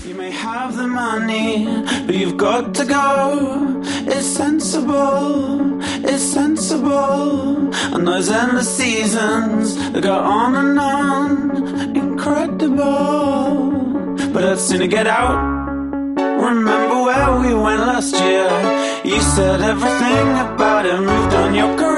You may have the money, but you've got to go. It's sensible, it's sensible. And those endless seasons that go on and on, incredible. But I'd sooner get out. Remember where we went last year? You said everything about it moved on your career.